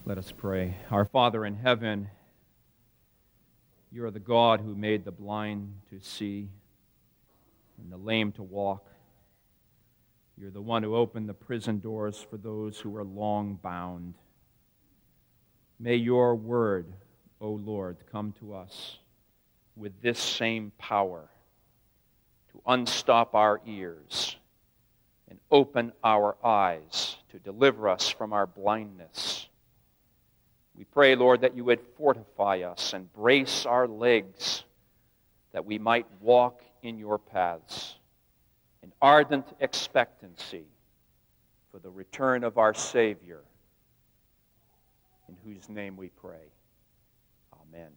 Let us pray. Our Father in heaven, you are the God who made the blind to see and the lame to walk. You're the one who opened the prison doors for those who were long bound. May your word, O Lord, come to us with this same power to unstop our ears and open our eyes to deliver us from our blindness. We pray, Lord, that you would fortify us and brace our legs, that we might walk in your paths in ardent expectancy for the return of our Savior, in whose name we pray. Amen.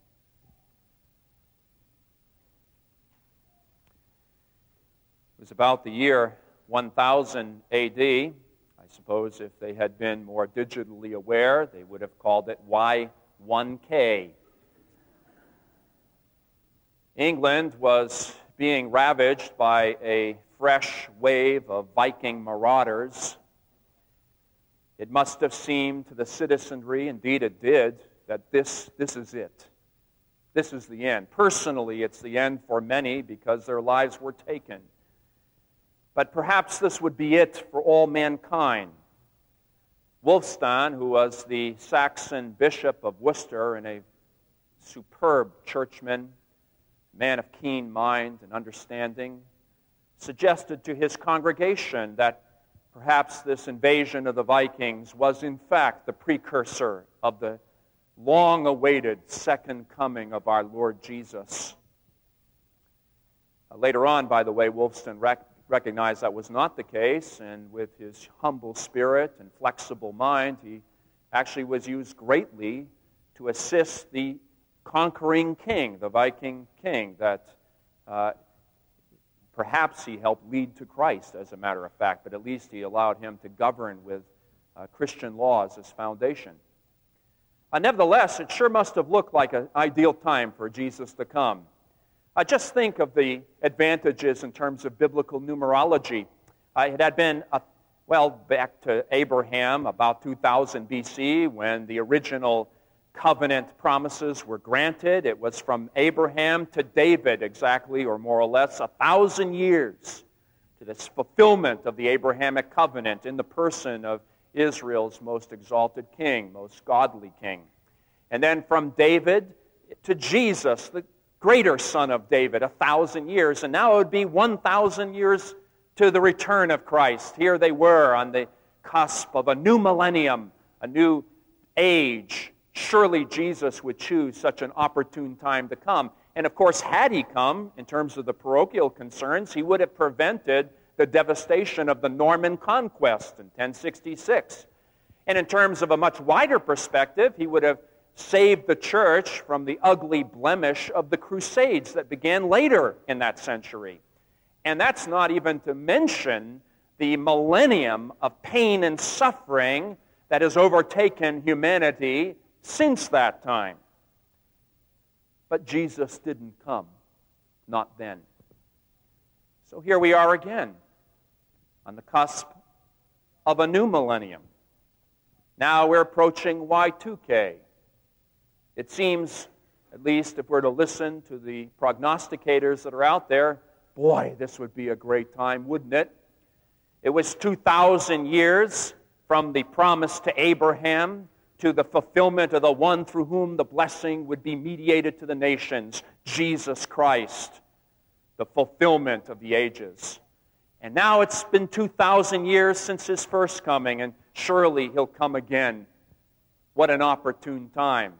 It was about the year 1000 A.D., I suppose if they had been more digitally aware, they would have called it Y1K. England was being ravaged by a fresh wave of Viking marauders. It must have seemed to the citizenry, indeed it did, that this is it. This is the end. Personally, it's the end for many because their lives were taken. But perhaps this would be it for all mankind. Wulfstan, who was the Saxon bishop of Worcester and a superb churchman, man of keen mind and understanding, suggested to his congregation that perhaps this invasion of the Vikings was in fact the precursor of the long-awaited second coming of our Lord Jesus. Later on, by the way, Wulfstan recognized that was not the case, and with his humble spirit and flexible mind, he actually was used greatly to assist the conquering king, the Viking king, that perhaps he helped lead to Christ, as a matter of fact, but at least he allowed him to govern with Christian laws as foundation. Nevertheless, it sure must have looked like an ideal time for Jesus to come. Just think of the advantages in terms of biblical numerology. It had been, back to Abraham, about 2000 B.C., when the original covenant promises were granted. It was from Abraham to David, exactly, or more or less, 1,000 years to this fulfillment of the Abrahamic covenant in the person of Israel's most exalted king, most godly king. And then from David to Jesus, the greater son of David, 1,000 years. And now it would be 1,000 years to the return of Christ. Here they were on the cusp of a new millennium, a new age. Surely Jesus would choose such an opportune time to come. And of course, had he come, in terms of the parochial concerns, he would have prevented the devastation of the Norman conquest in 1066. And in terms of a much wider perspective, he would have saved the church from the ugly blemish of the Crusades that began later in that century. And that's not even to mention the millennium of pain and suffering that has overtaken humanity since that time. But Jesus didn't come, not then. So here we are again, on the cusp of a new millennium. Now we're approaching Y2K. It seems, at least if we're to listen to the prognosticators that are out there, boy, this would be a great time, wouldn't it? It was 2,000 years from the promise to Abraham to the fulfillment of the one through whom the blessing would be mediated to the nations, Jesus Christ, the fulfillment of the ages. And now it's been 2,000 years since his first coming, and surely he'll come again. What an opportune time.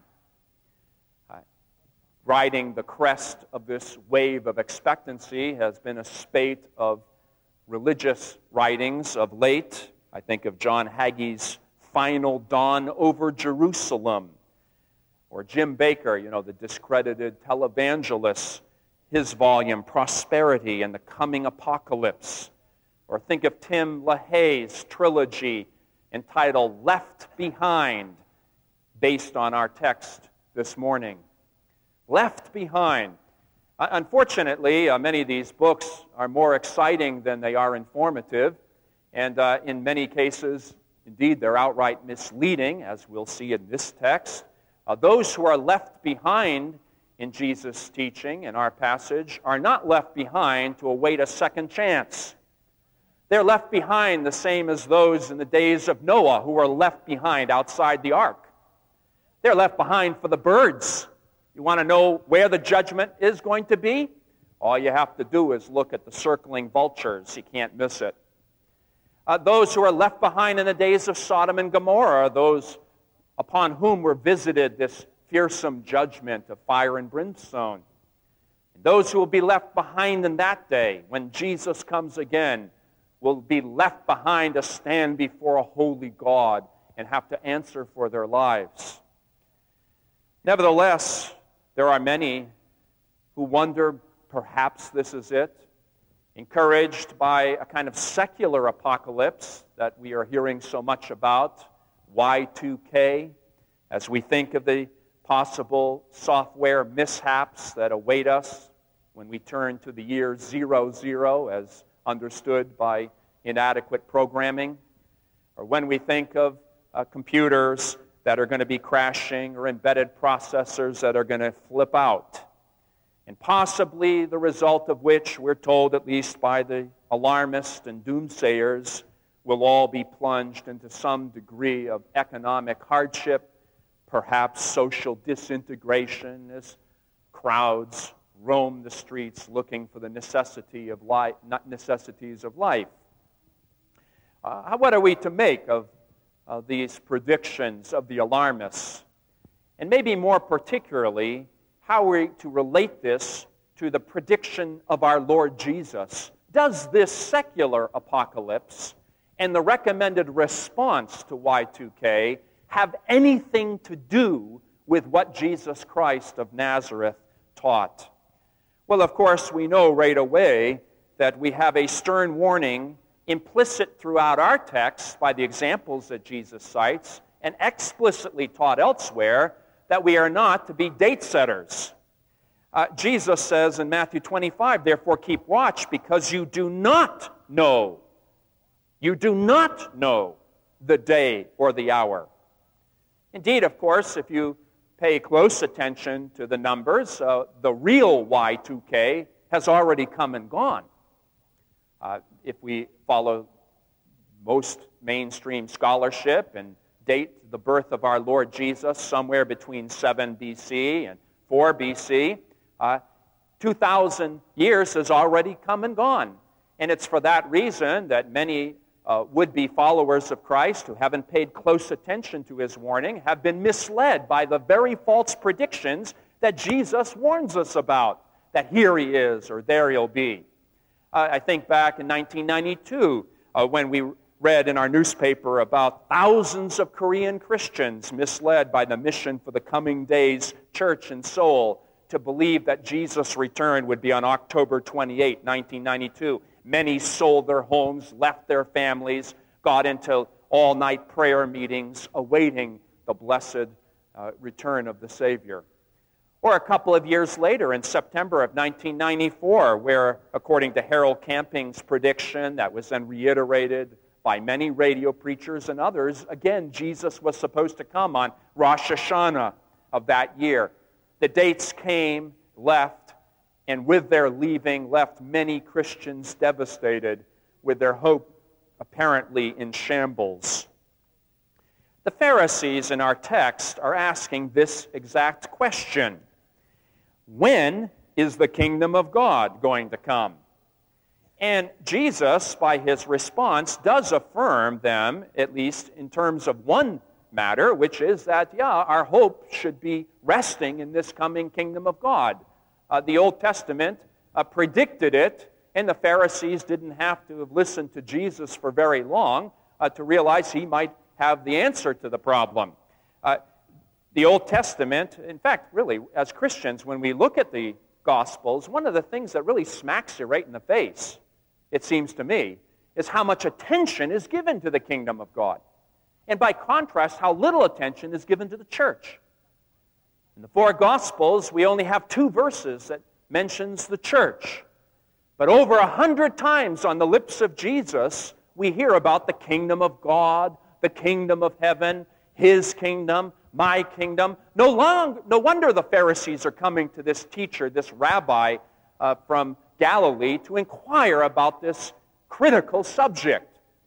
Riding the crest of this wave of expectancy has been a spate of religious writings of late. I think of John Hagee's Final Dawn over Jerusalem, or Jim Baker, the discredited televangelist, his volume, Prosperity and the Coming Apocalypse. Or think of Tim LaHaye's trilogy entitled Left Behind, based on our text this morning. Left Behind. Unfortunately, many of these books are more exciting than they are informative, and in many cases Indeed, they're outright misleading, as we'll see in this text. Those who are left behind in Jesus' teaching in our passage are not left behind to await a second chance. They're left behind the same as those in the days of Noah who were left behind outside the ark. They're left behind for the birds. You want to know where the judgment is going to be? All you have to do is look at the circling vultures. You can't miss it. Those who are left behind in the days of Sodom and Gomorrah are those upon whom were visited this fearsome judgment of fire and brimstone. And those who will be left behind in that day, when Jesus comes again, will be left behind to stand before a holy God and have to answer for their lives. Nevertheless, there are many who wonder, perhaps this is it, encouraged by a kind of secular apocalypse that we are hearing so much about, Y2K, as we think of the possible software mishaps that await us when we turn to the year 00 as understood by inadequate programming, or when we think of computers that are going to be crashing or embedded processors that are going to flip out, and possibly the result of which, we're told at least by the alarmists and doomsayers, will all be plunged into some degree of economic hardship, perhaps social disintegration as crowds roam the streets looking for the necessities of life. What are we to make of these predictions of the alarmists? And maybe more particularly, how are we to relate this to the prediction of our Lord Jesus? Does this secular apocalypse and the recommended response to Y2K have anything to do with what Jesus Christ of Nazareth taught? Well, of course, we know right away that we have a stern warning implicit throughout our text by the examples that Jesus cites and explicitly taught elsewhere that we are not to be date setters. Jesus says in Matthew 25, therefore keep watch because you do not know the day or the hour. Indeed, of course, if you pay close attention to the numbers, the real Y2K has already come and gone. If we follow most mainstream scholarship and date the birth of our Lord Jesus somewhere between 7 BC and 4 BC, 2,000 years has already come and gone. And it's for that reason that many would-be followers of Christ who haven't paid close attention to his warning have been misled by the very false predictions that Jesus warns us about, that here he is or there he'll be. I think back in 1992 when we read in our newspaper about thousands of Korean Christians misled by the Mission for the Coming Days church in Seoul to believe that Jesus' return would be on October 28, 1992. Many sold their homes, left their families, got into all-night prayer meetings awaiting the blessed return of the Savior. Or a couple of years later, in September of 1994, where, according to Harold Camping's prediction that was then reiterated by many radio preachers and others, again, Jesus was supposed to come on Rosh Hashanah of that year. The dates came, left, and with their leaving left many Christians devastated, with their hope apparently in shambles. The Pharisees in our text are asking this exact question: when is the kingdom of God going to come? And Jesus, by his response, does affirm them, at least in terms of one matter, which is that, our hope should be resting in this coming kingdom of God. The Old Testament predicted it, and the Pharisees didn't have to have listened to Jesus for very long to realize he might have the answer to the problem. The Old Testament, in fact, really, as Christians, when we look at the Gospels, one of the things that really smacks you right in the face, it seems to me, is how much attention is given to the kingdom of God. And by contrast, how little attention is given to the church. In the four Gospels, we only have 2 verses that mentions the church. But over 100 times on the lips of Jesus, we hear about the kingdom of God, the kingdom of heaven, his kingdom, my kingdom. No wonder the Pharisees are coming to this teacher, this rabbi from Galilee, to inquire about this critical subject.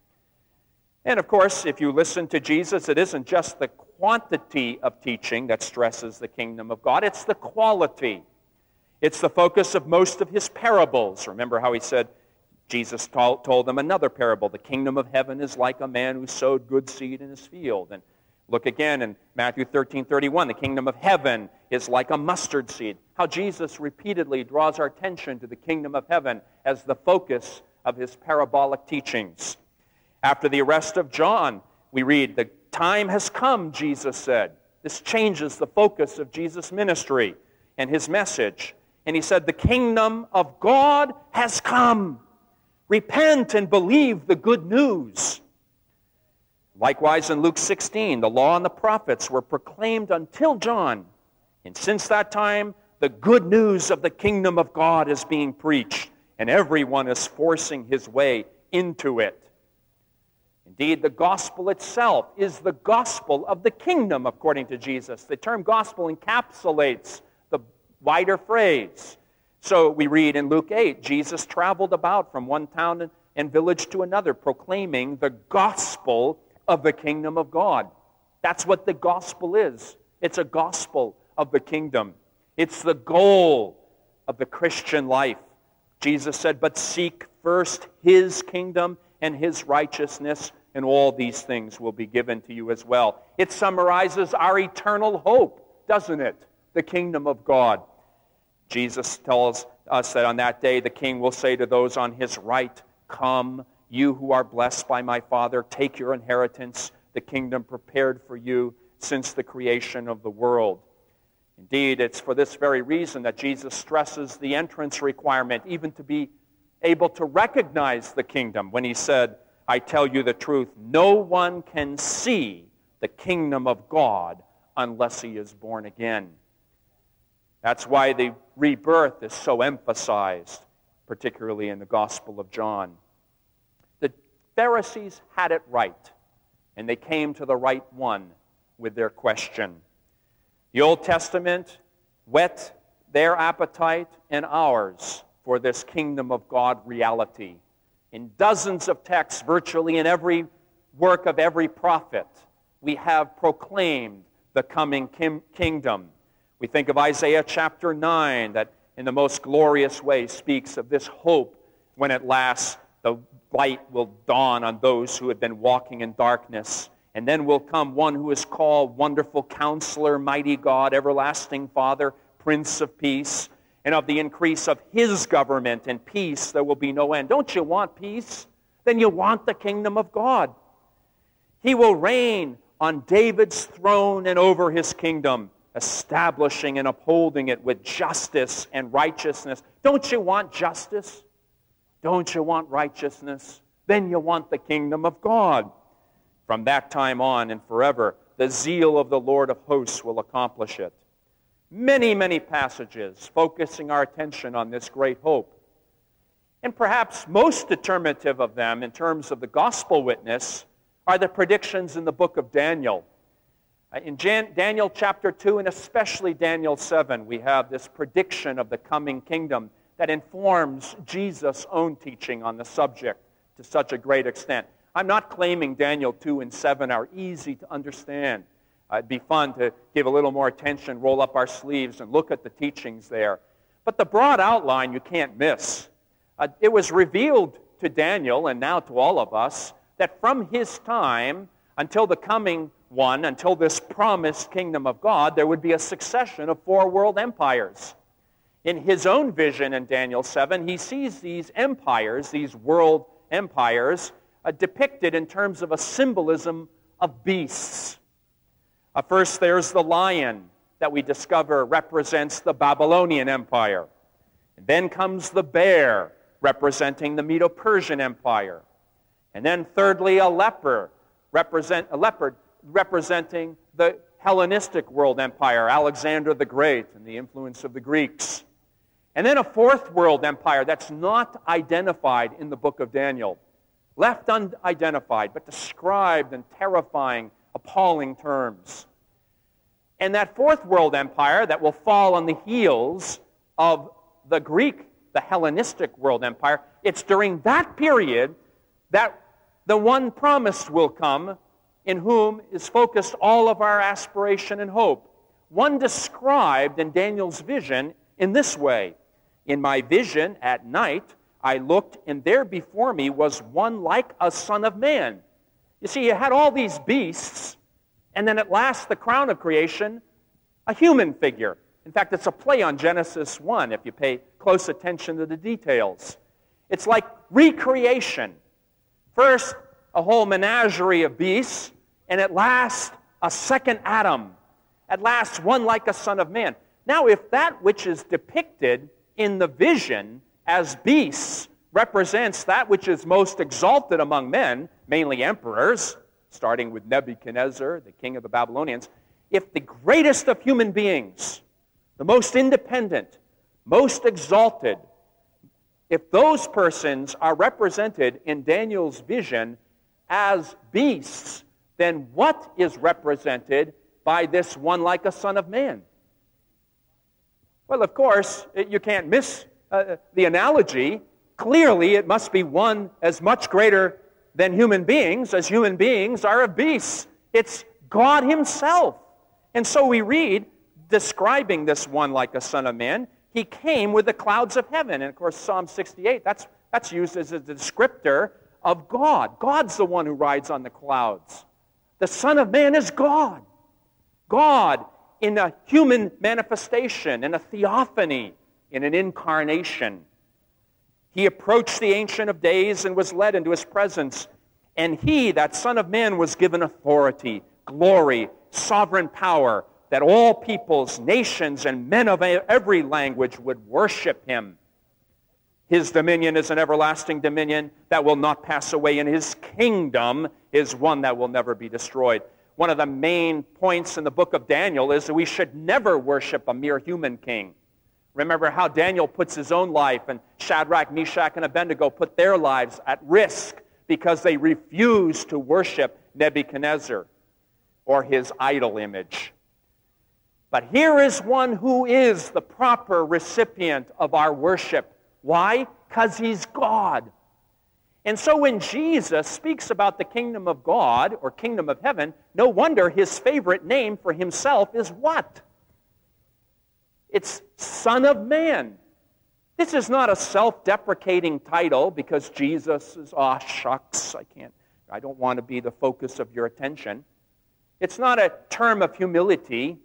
And of course, if you listen to Jesus, it isn't just the quantity of teaching that stresses the kingdom of God, it's the quality. It's the focus of most of his parables. Remember how he said, Jesus told them another parable. The kingdom of heaven is like a man who sowed good seed in his field. And look again in Matthew 13:31. The kingdom of heaven is like a mustard seed. How Jesus repeatedly draws our attention to the kingdom of heaven as the focus of his parabolic teachings. After the arrest of John, we read, the time has come, Jesus said. This changes the focus of Jesus' ministry and his message. And he said, the kingdom of God has come. Repent and believe the good news. Likewise, in Luke 16, the law and the prophets were proclaimed until John. And since that time, the good news of the kingdom of God is being preached, and everyone is forcing his way into it. Indeed, the gospel itself is the gospel of the kingdom, according to Jesus. The term gospel encapsulates the wider phrase. So we read in Luke 8, Jesus traveled about from one town and village to another, proclaiming the gospel of the kingdom of God. That's what the gospel is. It's a gospel of the kingdom. It's the goal of the Christian life. Jesus said, but seek first his kingdom and his righteousness, and all these things will be given to you as well. It summarizes our eternal hope, doesn't it? The kingdom of God. Jesus tells us that on that day the king will say to those on his right, come, you who are blessed by my Father, take your inheritance, the kingdom prepared for you since the creation of the world. Indeed, it's for this very reason that Jesus stresses the entrance requirement, even to be able to recognize the kingdom, when he said, I tell you the truth, no one can see the kingdom of God unless he is born again. That's why the rebirth is so emphasized, particularly in the Gospel of John. The Pharisees had it right, and they came to the right one with their question. The Old Testament whet their appetite and ours for this kingdom of God reality. In dozens of texts, virtually in every work of every prophet, we have proclaimed the coming kingdom. We think of Isaiah chapter 9, that in the most glorious way speaks of this hope when at last the light will dawn on those who had been walking in darkness. And then will come one who is called Wonderful Counselor, Mighty God, Everlasting Father, Prince of Peace. And of the increase of his government and peace there will be no end. Don't you want peace? Then you want the kingdom of God. He will reign on David's throne and over his kingdom, establishing and upholding it with justice and righteousness. Don't you want justice? Don't you want righteousness? Then you want the kingdom of God. From that time on and forever, the zeal of the Lord of hosts will accomplish it. Many, many passages focusing our attention on this great hope. And perhaps most determinative of them in terms of the gospel witness are the predictions in the book of Daniel. In Daniel chapter 2 and especially Daniel 7, we have this prediction of the coming kingdom that informs Jesus' own teaching on the subject to such a great extent. I'm not claiming Daniel 2 and 7 are easy to understand. It'd be fun to give a little more attention, roll up our sleeves, and look at the teachings there. But the broad outline you can't miss. It was revealed to Daniel, and now to all of us, that from his time until the coming one, until this promised kingdom of God, there would be a succession of 4 world empires. In his own vision in Daniel 7, he sees these empires, these world empires, depicted in terms of a symbolism of beasts. First, there's the lion that we discover represents the Babylonian Empire. And then comes the bear, representing the Medo-Persian Empire. And then thirdly, a leopard representing the Hellenistic world empire, Alexander the Great, and the influence of the Greeks. And then a 4th world empire that's not identified in the book of Daniel, left unidentified, but described in terrifying, appalling terms. And that fourth world empire that will fall on the heels of the Greek, the Hellenistic world empire, it's during that period that the one promised will come, in whom is focused all of our aspiration and hope. One described in Daniel's vision in this way: "In my vision at night I looked, and there before me was one like a son of man." You see, you had all these beasts, and then at last the crown of creation, a human figure. In fact, it's a play on Genesis 1 if you pay close attention to the details. It's like recreation. First, a whole menagerie of beasts, and at last, a second Adam. At last, one like a son of man. Now, if that which is depicted in the vision as beasts represents that which is most exalted among men, mainly emperors, starting with Nebuchadnezzar, the king of the Babylonians, if the greatest of human beings, the most independent, most exalted, if those persons are represented in Daniel's vision as beasts, then what is represented by this one like a son of man? Well, of course, you can't miss the analogy. Clearly, it must be one as much greater than human beings as human beings are of beasts. It's God himself. And so we read, describing this one like a son of man, he came with the clouds of heaven. And of course, Psalm 68, that's used as a descriptor of God. God's the one who rides on the clouds. The Son of Man is God. God in a human manifestation, in a theophany, in an incarnation. He approached the Ancient of Days and was led into his presence. And he, that Son of Man, was given authority, glory, sovereign power, that all peoples, nations, and men of every language would worship him. His dominion is an everlasting dominion that will not pass away, and his kingdom is one that will never be destroyed. One of the main points in the book of Daniel is that we should never worship a mere human king. Remember how Daniel puts his own life, and Shadrach, Meshach, and Abednego put their lives at risk because they refused to worship Nebuchadnezzar or his idol image. But here is one who is the proper recipient of our worship. Why? Because he's God. And so when Jesus speaks about the kingdom of God or kingdom of heaven, no wonder his favorite name for himself is what? It's Son of Man. This is not a self-deprecating title because Jesus is, shucks, I don't want to be the focus of your attention. It's not a term of humility.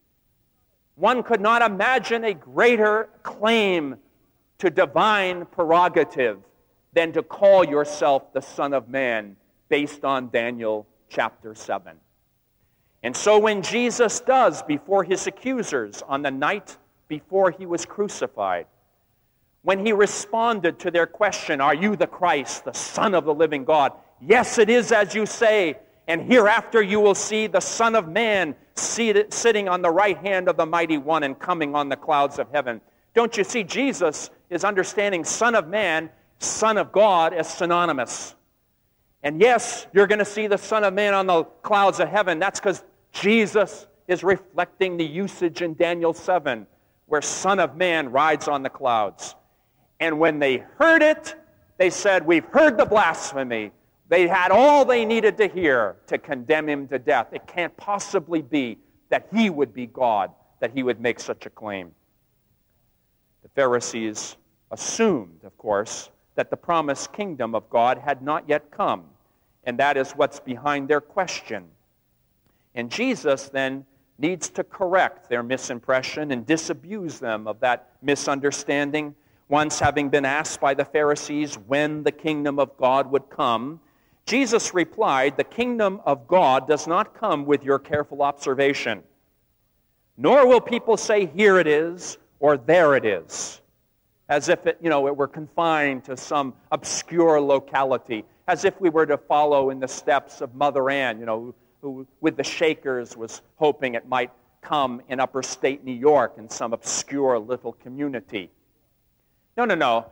One could not imagine a greater claim to divine prerogative than to call yourself the Son of Man based on Daniel chapter 7. And so when Jesus does before his accusers on the night before he was crucified, when he responded to their question, "Are you the Christ, the Son of the living God?" "Yes, it is as you say, and hereafter you will see the Son of Man sitting on the right hand of the Mighty One and coming on the clouds of heaven." Don't you see, Jesus is understanding Son of Man, Son of God as synonymous. And yes, you're going to see the Son of Man on the clouds of heaven. That's because Jesus is reflecting the usage in Daniel 7, where Son of Man rides on the clouds. And when they heard it, they said, "We've heard the blasphemy." They had all they needed to hear to condemn him to death. It can't possibly be that he would be God, that he would make such a claim. The Pharisees assumed, of course, that the promised kingdom of God had not yet come, and that is what's behind their question. And Jesus then needs to correct their misimpression and disabuse them of that misunderstanding. Once having been asked by the Pharisees when the kingdom of God would come, Jesus replied, "The kingdom of God does not come with your careful observation, nor will people say, 'Here it is,' or 'There it is,' as if it were confined to some obscure locality, as if we were to follow in the steps of Mother Ann, who with the Shakers was hoping it might come in upper state New York in some obscure little community. No.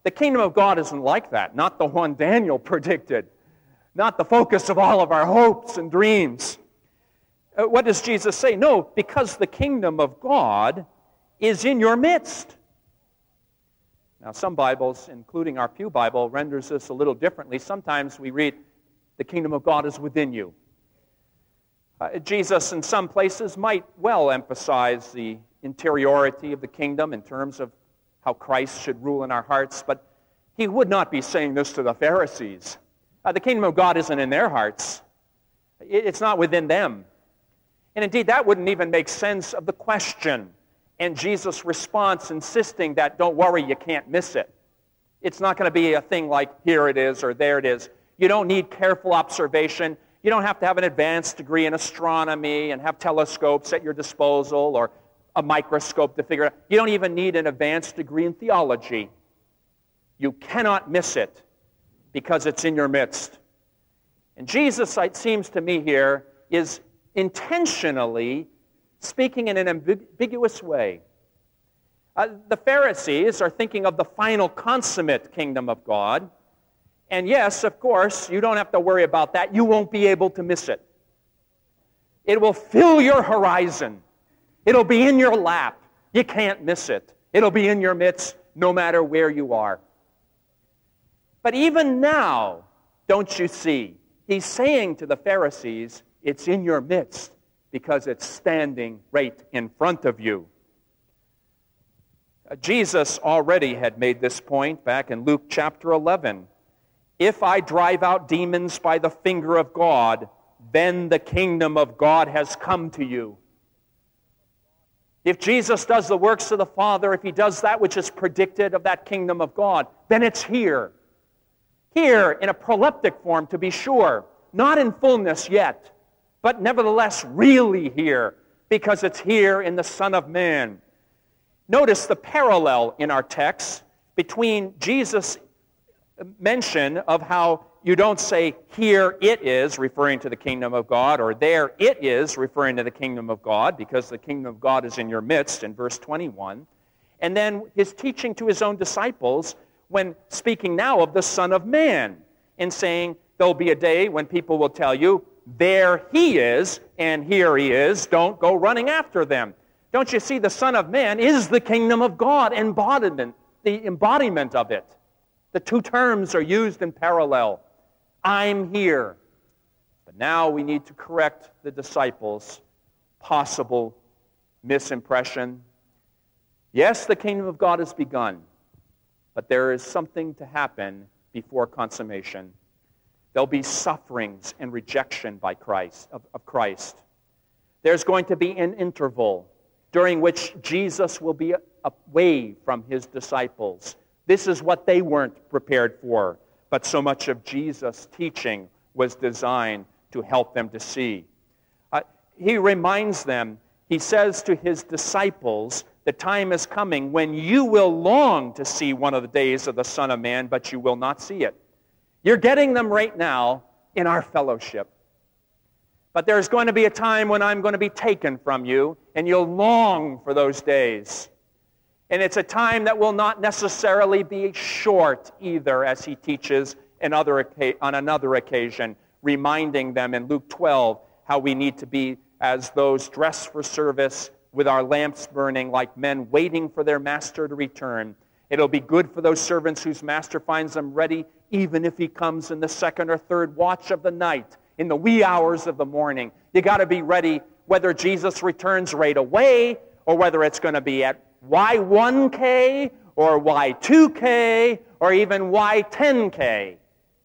The kingdom of God isn't like that, not the one Daniel predicted, not the focus of all of our hopes and dreams. What does Jesus say? No, because the kingdom of God is in your midst. Now, some Bibles, including our Pew Bible, renders this a little differently. Sometimes we read, the kingdom of God is within you. Jesus, in some places, might well emphasize the interiority of the kingdom in terms of how Christ should rule in our hearts, but he would not be saying this to the Pharisees. The kingdom of God isn't in their hearts. It's not within them. And indeed, that wouldn't even make sense of the question and Jesus' response insisting that, don't worry, you can't miss it. It's not going to be a thing like, here it is or there it is. You don't need careful observation. You don't have to have an advanced degree in astronomy and have telescopes at your disposal or a microscope to figure it out. You don't even need an advanced degree in theology. You cannot miss it because it's in your midst. And Jesus, it seems to me here, is intentionally speaking in an ambiguous way. The Pharisees are thinking of the final consummate kingdom of God. And yes, of course, you don't have to worry about that. You won't be able to miss it. It will fill your horizon. It'll be in your lap. You can't miss it. It'll be in your midst no matter where you are. But even now, don't you see, he's saying to the Pharisees, it's in your midst because it's standing right in front of you. Jesus already had made this point back in Luke chapter 11. If I drive out demons by the finger of God, then the kingdom of God has come to you. If Jesus does the works of the Father, if he does that which is predicted of that kingdom of God, then it's here. Here in a proleptic form, to be sure, not in fullness yet, but nevertheless really here, because it's here in the Son of Man. Notice the parallel in our text between Jesus' mention of how you don't say, here it is, referring to the kingdom of God, or there it is, referring to the kingdom of God, because the kingdom of God is in your midst, in verse 21. And then his teaching to his own disciples when speaking now of the Son of Man, and saying, there'll be a day when people will tell you, there he is, and here he is, don't go running after them. Don't you see, the Son of Man is the kingdom of God, the embodiment of it. The two terms are used in parallel. I'm here. But now we need to correct the disciples' possible misimpression. Yes, the kingdom of God has begun, but there is something to happen before consummation. There'll be sufferings and rejection by Christ, of Christ. There's going to be an interval during which Jesus will be away from his disciples. This is what they weren't prepared for, but so much of Jesus' teaching was designed to help them to see. He reminds them, he says to his disciples, the time is coming when you will long to see one of the days of the Son of Man, but you will not see it. You're getting them right now in our fellowship. But there's going to be a time when I'm going to be taken from you, and you'll long for those days. And it's a time that will not necessarily be short either, as he teaches on another occasion, reminding them in Luke 12 how we need to be as those dressed for service with our lamps burning like men waiting for their master to return. It'll be good for those servants whose master finds them ready, even if he comes in the second or third watch of the night, in the wee hours of the morning. You got to be ready whether Jesus returns right away or whether it's going to be at Y1K or Y2K or even Y10K.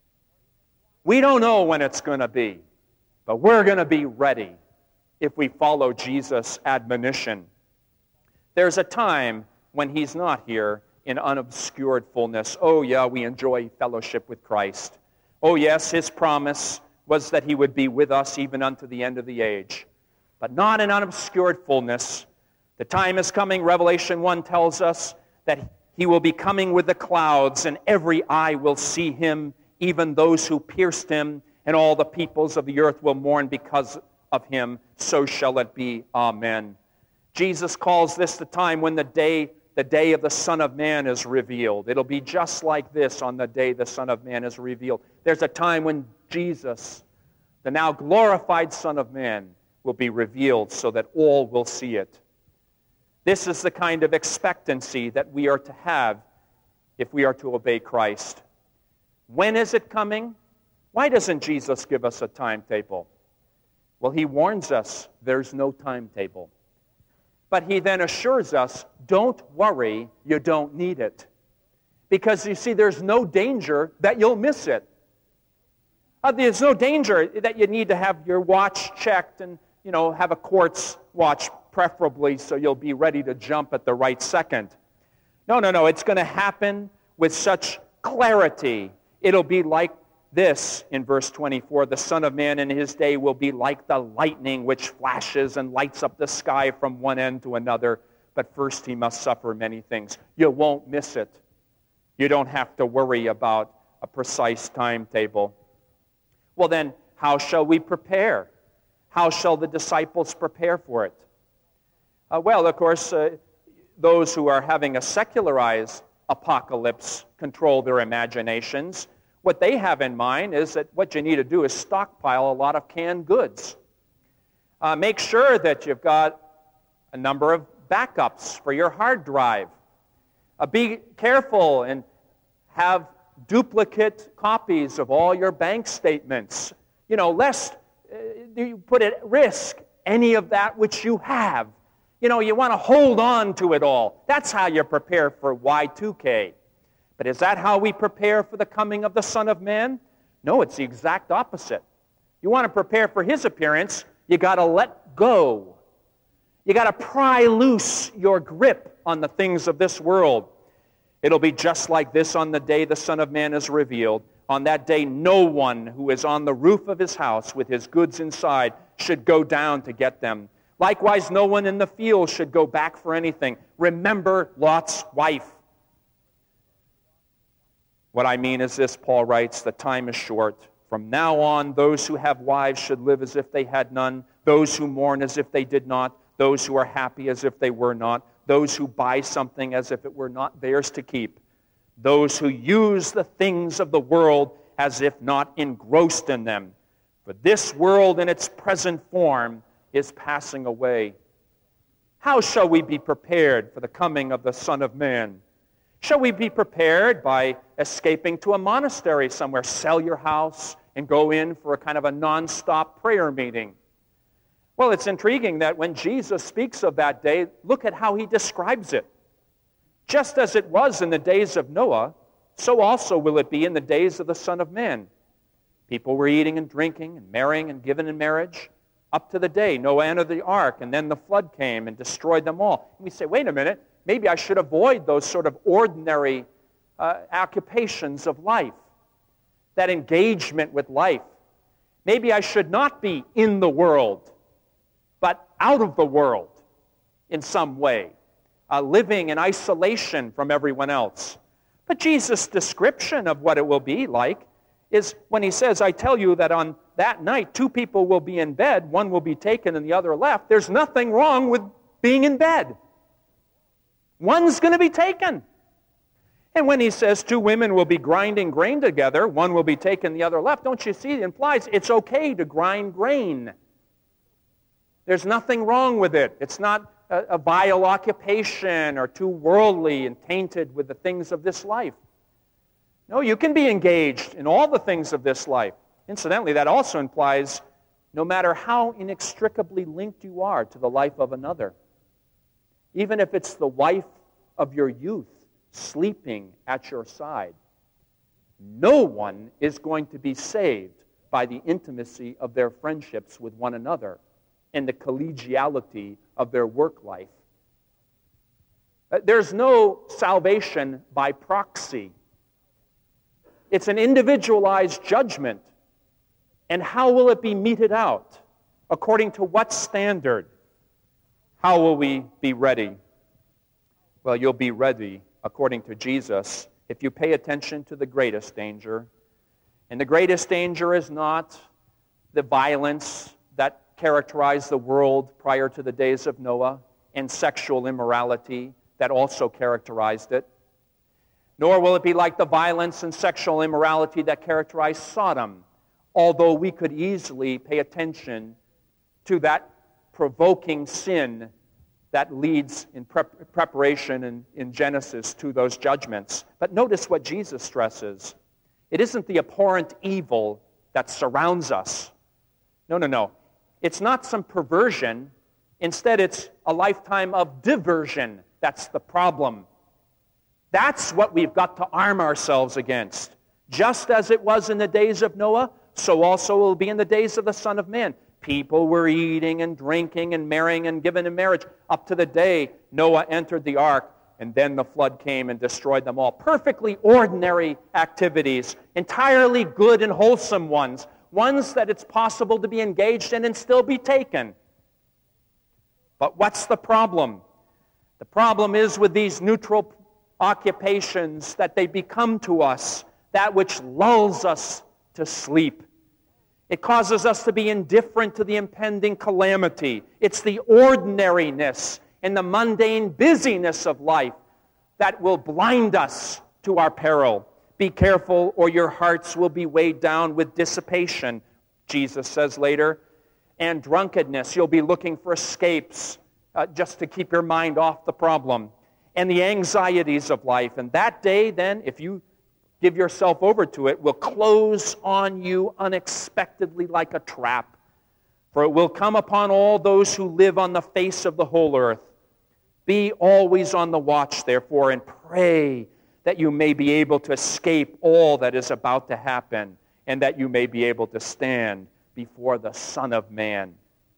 We don't know when it's going to be, but we're going to be ready if we follow Jesus' admonition. There's a time when he's not here in unobscured fullness. Oh, yeah, we enjoy fellowship with Christ. Oh, yes, his promise was that he would be with us even unto the end of the age, but not in unobscured fullness. The time is coming, Revelation 1 tells us, that he will be coming with the clouds, and every eye will see him, even those who pierced him, and all the peoples of the earth will mourn because of him. So shall it be. Amen. Jesus calls this the time when the day the day of the Son of Man is revealed. It'll be just like this on the day the Son of Man is revealed. There's a time when Jesus, the now glorified Son of Man, will be revealed so that all will see it. This is the kind of expectancy that we are to have if we are to obey Christ. When is it coming? Why doesn't Jesus give us a timetable? Well, he warns us there's no timetable. But he then assures us, don't worry, you don't need it. Because you see, there's no danger that you'll miss it. There's no danger that you need to have your watch checked and, have a quartz watch preferably so you'll be ready to jump at the right second. No. It's going to happen with such clarity. It'll be like this in verse 24. The Son of Man in his day will be like the lightning which flashes and lights up the sky from one end to another. But first he must suffer many things. You won't miss it. You don't have to worry about a precise timetable. Well then, how shall we prepare? How shall the disciples prepare for it? Well, of course, those who are having a secularized apocalypse control their imaginations. What they have in mind is that what you need to do is stockpile a lot of canned goods. Make sure that you've got a number of backups for your hard drive. Be careful and have duplicate copies of all your bank statements. Lest you put at risk any of that which you have. You want to hold on to it all. That's how you prepare for Y2K. But is that how we prepare for the coming of the Son of Man? No, it's the exact opposite. You want to prepare for his appearance, you got to let go. You got to pry loose your grip on the things of this world. It'll be just like this on the day the Son of Man is revealed. On that day, no one who is on the roof of his house with his goods inside should go down to get them. Likewise, no one in the field should go back for anything. Remember Lot's wife. What I mean is this, Paul writes, the time is short. From now on, those who have wives should live as if they had none, those who mourn as if they did not, those who are happy as if they were not, those who buy something as if it were not theirs to keep, those who use the things of the world as if not engrossed in them. For this world in its present form is passing away. How shall we be prepared for the coming of the Son of Man? Shall we be prepared by escaping to a monastery somewhere, sell your house, and go in for a kind of a non-stop prayer meeting? Well, it's intriguing that when Jesus speaks of that day, look at how he describes it. Just as it was in the days of Noah, so also will it be in the days of the Son of Man. People were eating and drinking and marrying and given in marriage up to the day Noah entered the ark, and then the flood came and destroyed them all. And we say, wait a minute, maybe I should avoid those sort of ordinary occupations of life, that engagement with life. Maybe I should not be in the world, but out of the world in some way, living in isolation from everyone else. But Jesus' description of what it will be like is when he says, I tell you that on that night, two people will be in bed, one will be taken and the other left. There's nothing wrong with being in bed. One's going to be taken. And when he says two women will be grinding grain together, one will be taken, the other left, don't you see? It implies it's okay to grind grain. There's nothing wrong with it. It's not a vile occupation or too worldly and tainted with the things of this life. No, you can be engaged in all the things of this life. Incidentally, that also implies no matter how inextricably linked you are to the life of another, even if it's the wife of your youth sleeping at your side, no one is going to be saved by the intimacy of their friendships with one another and the collegiality of their work life. There's no salvation by proxy. It's an individualized judgment. And how will it be meted out? According to what standard? How will we be ready? Well, you'll be ready, according to Jesus, if you pay attention to the greatest danger. And the greatest danger is not the violence that characterized the world prior to the days of Noah and sexual immorality. that also characterized it. Nor will it be like the violence and sexual immorality that characterized Sodom, although we could easily pay attention to that provoking sin that leads in preparation in Genesis to those judgments. But notice what Jesus stresses. It isn't the abhorrent evil that surrounds us. No. It's not some perversion. Instead, it's a lifetime of diversion. That's the problem. That's what we've got to arm ourselves against. Just as it was in the days of Noah, so also will be in the days of the Son of Man. People were eating and drinking and marrying and given in marriage up to the day Noah entered the ark, and then the flood came and destroyed them all. Perfectly ordinary activities, entirely good and wholesome ones that it's possible to be engaged in and still be taken. But what's the problem? The problem is with these neutral occupations that they become to us that which lulls us to sleep. It causes us to be indifferent to the impending calamity. It's the ordinariness and the mundane busyness of life that will blind us to our peril. Be careful, or your hearts will be weighed down with dissipation, Jesus says later, and drunkenness. You'll be looking for escapes just to keep your mind off the problem, and the anxieties of life. And that day, then, if you give yourself over to it, will close on you unexpectedly like a trap. For it will come upon all those who live on the face of the whole earth. Be always on the watch, therefore, and pray that you may be able to escape all that is about to happen, and that you may be able to stand before the Son of Man.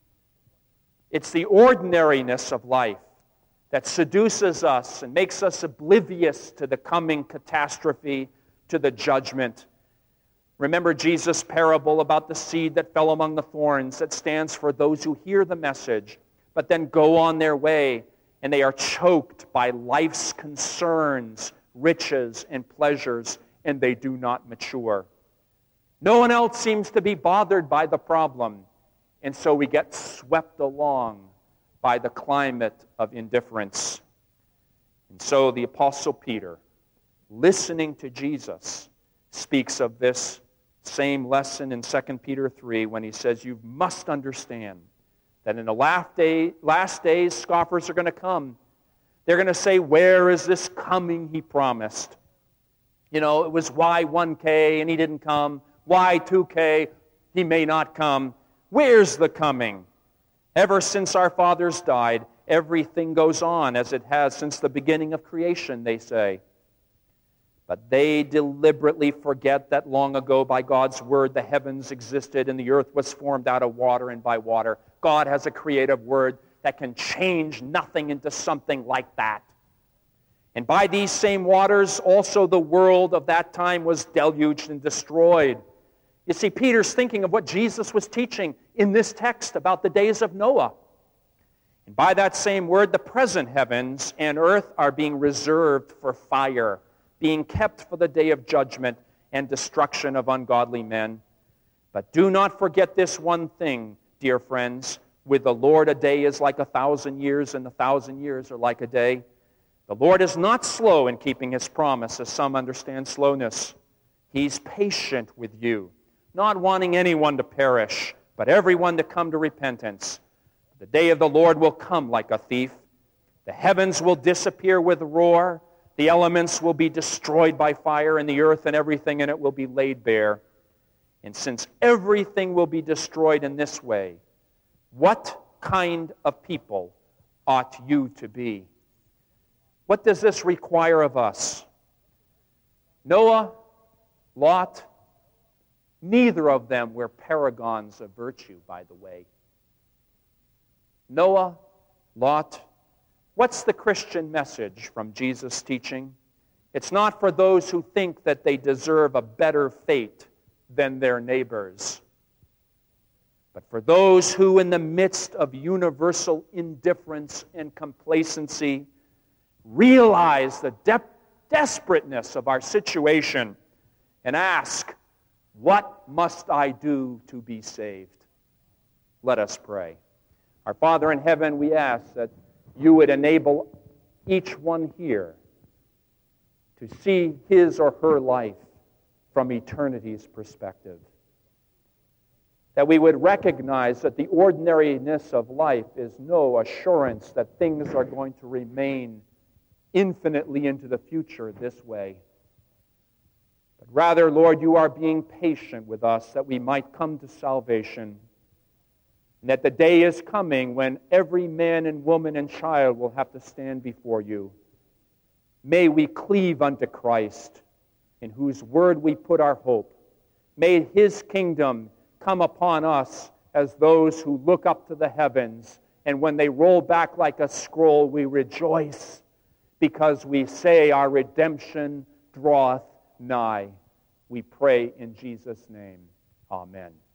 It's the ordinariness of life that seduces us and makes us oblivious to the coming catastrophe, to the judgment. Remember Jesus' parable about the seed that fell among the thorns, that stands for those who hear the message, but then go on their way, and they are choked by life's concerns, riches, and pleasures, and they do not mature. No one else seems to be bothered by the problem, and so we get swept along by the climate of indifference. And so the Apostle Peter, listening to Jesus, speaks of this same lesson in 2 Peter 3 when he says, you must understand that in the last days, scoffers are going to come. They're going to say, where is this coming he promised? You know, it was Y1K and he didn't come. Y2K, he may not come. Where's the coming? Ever since our fathers died, everything goes on as it has since the beginning of creation, they say. But they deliberately forget that long ago by God's word the heavens existed and the earth was formed out of water and by water. God has a creative word that can change nothing into something like that. And by these same waters also the world of that time was deluged and destroyed. You see, Peter's thinking of what Jesus was teaching in this text about the days of Noah. And by that same word, the present heavens and earth are being reserved for fire, being kept for the day of judgment and destruction of ungodly men. But do not forget this one thing, dear friends. With the Lord a day is like 1,000 years, and 1,000 years are like a day. The Lord is not slow in keeping his promise, as some understand slowness. He's patient with you, not wanting anyone to perish, but everyone to come to repentance. The day of the Lord will come like a thief. The heavens will disappear with a roar. The elements will be destroyed by fire, and the earth and everything in it will be laid bare. And since everything will be destroyed in this way, what kind of people ought you to be? What does this require of us? Noah, Lot, neither of them were paragons of virtue, by the way. Noah, Lot, what's the Christian message from Jesus' teaching? It's not for those who think that they deserve a better fate than their neighbors, but for those who, in the midst of universal indifference and complacency, realize the desperateness of our situation and ask, what must I do to be saved? Let us pray. Our Father in heaven, we ask that you would enable each one here to see his or her life from eternity's perspective. That we would recognize that the ordinariness of life is no assurance that things are going to remain infinitely into the future this way. But rather, Lord, you are being patient with us that we might come to salvation. And that the day is coming when every man and woman and child will have to stand before you. May we cleave unto Christ, in whose word we put our hope. May his kingdom come upon us as those who look up to the heavens, and when they roll back like a scroll, we rejoice because we say our redemption draweth nigh. We pray in Jesus' name. Amen.